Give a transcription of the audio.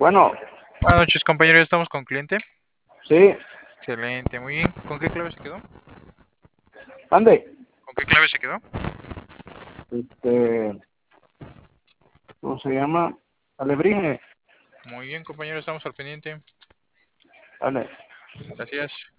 Bueno, Buenas noches, compañero. ¿Ya estamos con cliente? sí, Excelente, muy bien. ¿Con qué clave se quedó? ande. ¿Con qué clave se quedó? Este, ¿Cómo se llama? Alebrije. Muy bien, compañero. Estamos al pendiente. Dale. Gracias.